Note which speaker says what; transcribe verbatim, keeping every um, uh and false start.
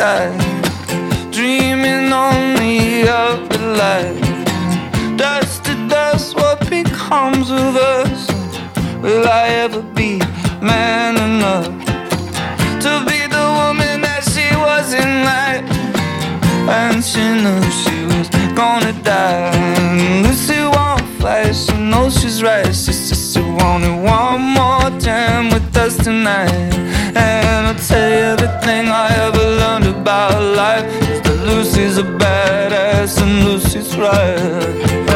Speaker 1: sky, dreaming only of the light. Dust to dust, what becomes of us? Will I ever be man enough to be the woman that she wasn't like? And she knew she was gonna die. Lucy won't fight, she knows she's right. She says she wanted one more time with us tonight. And I'll tell you everything I ever learned about life is that Lucy's a badass and Lucy's right.